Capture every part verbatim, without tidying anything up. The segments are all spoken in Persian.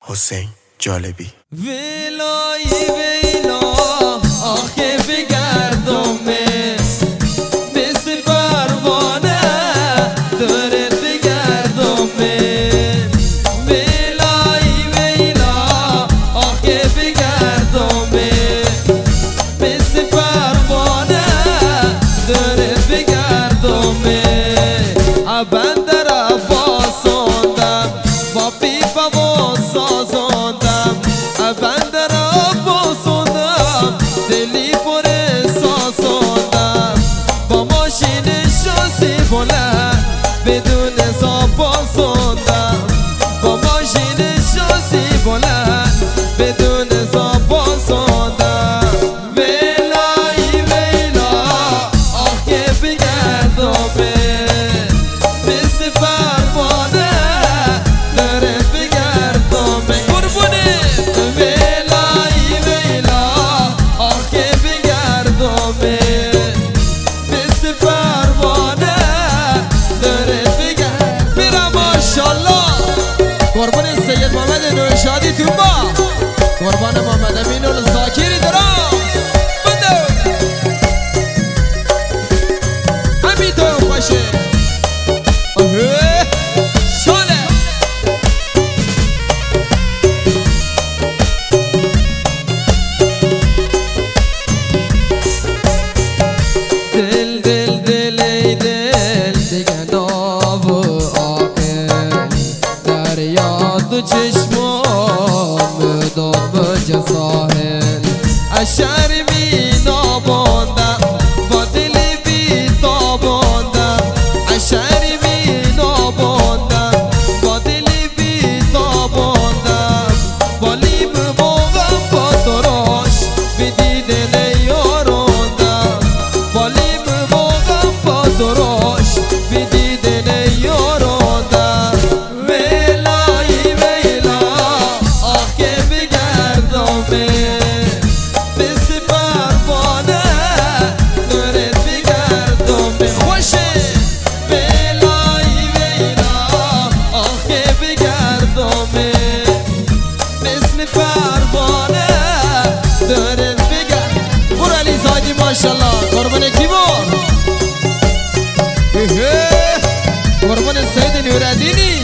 حسین جالبی. ویلای ویلا آخه بگردمه مثل پروانه داره بگردمه. ویلای ویلا آخه بگردمه مثل پروانه داره بگردمه. بندر باساندم با پیپا و سازاندم. بندر باساندم دلی پر سازاندم. با ماشین شاسی بلند بدون زاب باساندم. با ماشین شاسی بلند بدون زاب باساندم. ویلای ویلا آخه بگردمه شادی تو با قربان محمد امین الزاکری دراز بده همین تو باشه. شاله دل دل دل ای دل دیگه ناب و آقل در یاد چشم داد به ساحل. اشعر می ناباندم با دل بی تاباندم. اشعر می ناباندم با دل بی تاباندم. بالیم موقم با تراش به دیدن یاراندم. بالیم موقم با تراش به دیدن یاراندم. ویلای ویلا آخه بگردمه مثل پروانه داره بگردمه. خوشه ویلای ویلا آخه بگردمه مثل پروانه داره بگردمه. برو علی زادی ماشالله قربان کی بود؟ قربان سید نورالدینی.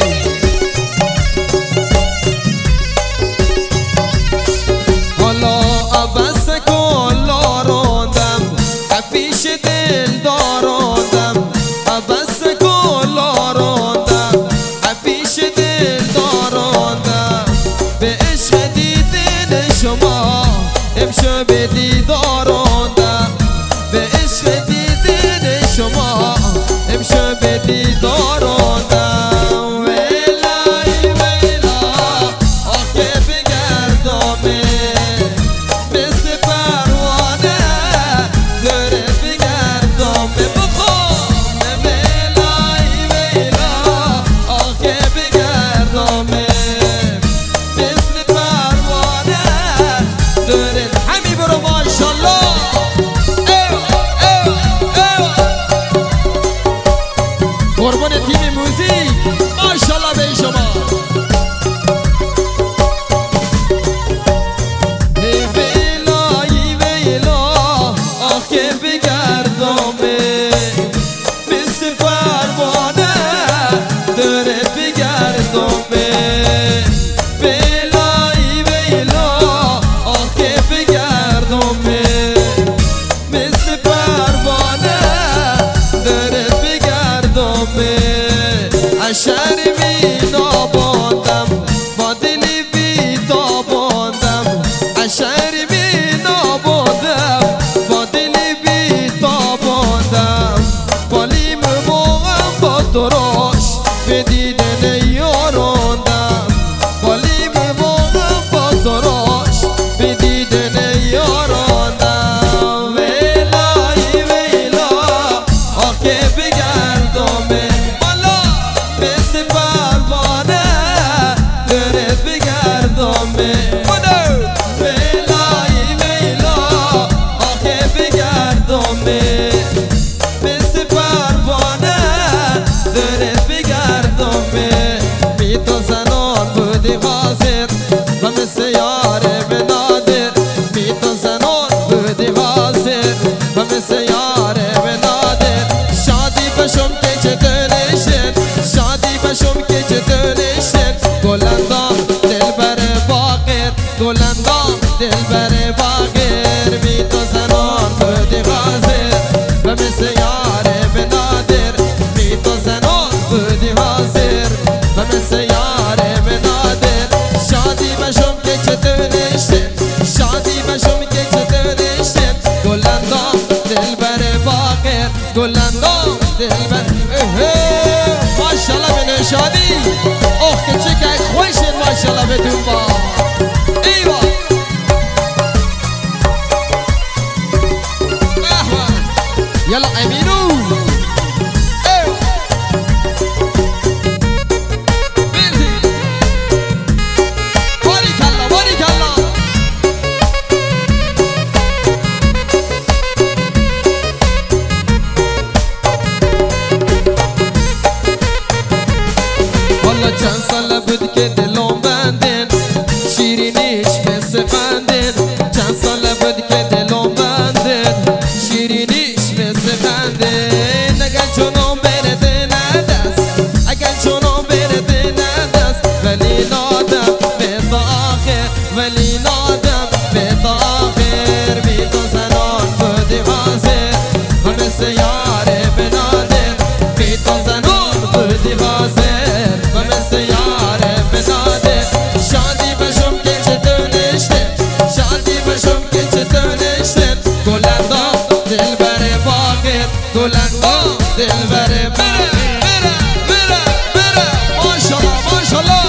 بس کلا راندم پیش دل داراندم. بس کلا راندم پیش دل داراندم. به عشق دیدن شما امشب دیداراندم. به عشق دیدن شما امشب دیداراندم. همین برو دلبر باغر بی تو زنان بودی حاضر و مثل یار بنادر بی تو زنان بودی حاضر و مثل یار بنادر شادی بشم که چطور نشتن شادی بشم که چطور نشتن گلندام دلبر باغر گلندام دلبر ماشالله به نشادی اوه که چکک خوشید ماشالله به دنبا ایوا یلا امینو بیردی باری کلا باری کلا والا چند ساله بود که دلم بندن شیرینیش مثل قندن چند ساله بود که دلم بندن شیرینیش مثل قندن اگر چونم برده ندست اگر چونم برده ندست ولی نادم به تا آخر ولی نادم به تا آخر بی تو زنان بودی حاضر و مثل یار بنادر بی تو زنان بودی حاضر و مثل یار بنادر شادی بشم که چطور نشتن شادی بشم که چطور نشتن گلندام دلبر باغر گلندام دلبر بره بره بره بره ماشالله ماشالله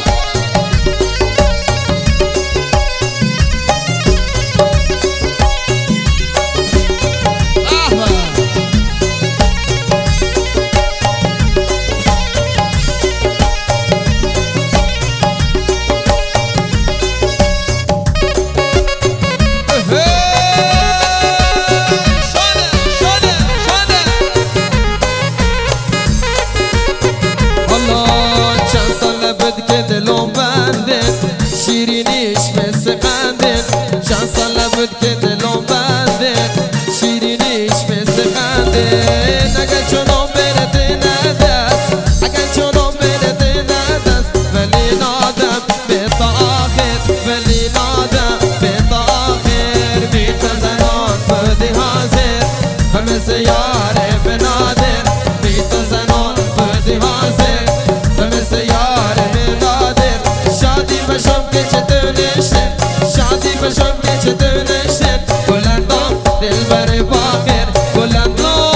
دلم بنده شیرینیش مثل قنده چند ساله بود که دلم بنده شیرینیش مثل قنده اگر چونم برده ندست اگر چونم برده ندست ولی نادم به تا آخر ولی نادم به تا آخر بی تو زنان بودی حاضر و مثل یار بنادر بی تو زنان بودی حاضر و مثل یار شادی بشم که چطور نشتن شادی بشم که چطور نشتن گلندام دلبر باغر گلندام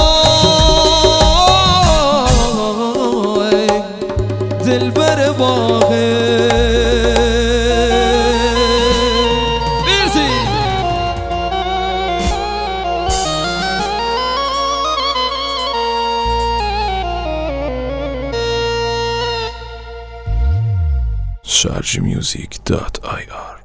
دلبر باغر مرسی sharjmusic dot i r